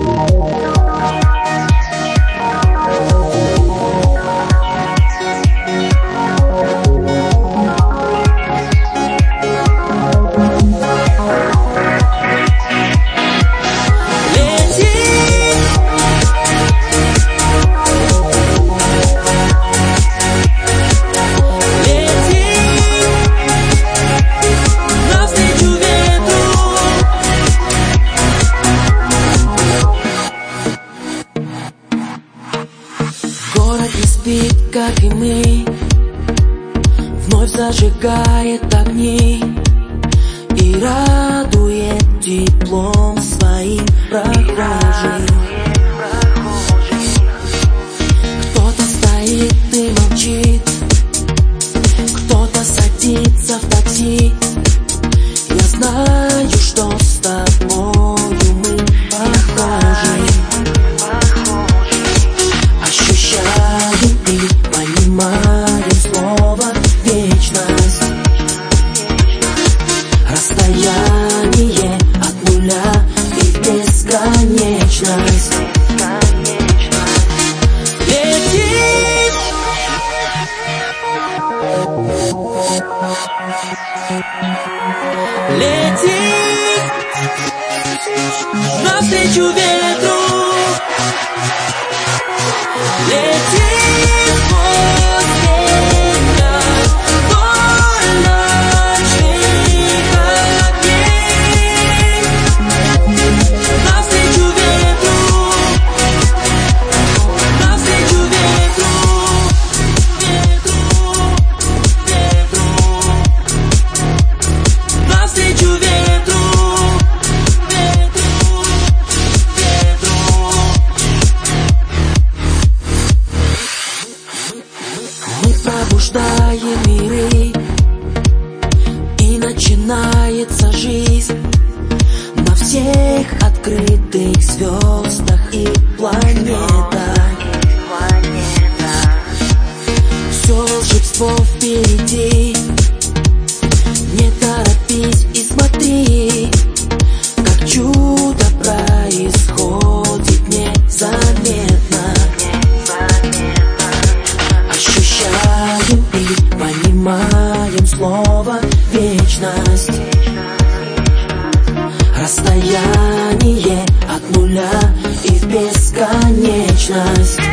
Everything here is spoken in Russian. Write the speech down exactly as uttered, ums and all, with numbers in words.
Город не спит, как и мы, вновь зажигает огни и радует теплом своим прохожих. Кто-то стоит и молчит, кто-то садится в такси. Я знаю, что с тобою мы похожи. Ощущаем и понимаем слово вечность. Расстояние от нуля и в бесконечность. Летит, летит навстречу ветру. Летит сквозь ветра вдоль ночных огней. Навстречу ветру, навстречу ветру, ветру, ветру. Навстречу ветру, ветру, ветру. Мы пробуждаем миры, и начинается жизнь на всех открытых звездах и планетах. Все волшебство впереди, не торопись и смотри, как чудо происходит незаметно. Ощущаем и понимаем слово вечность. Расстояние от нуля и в бесконечность.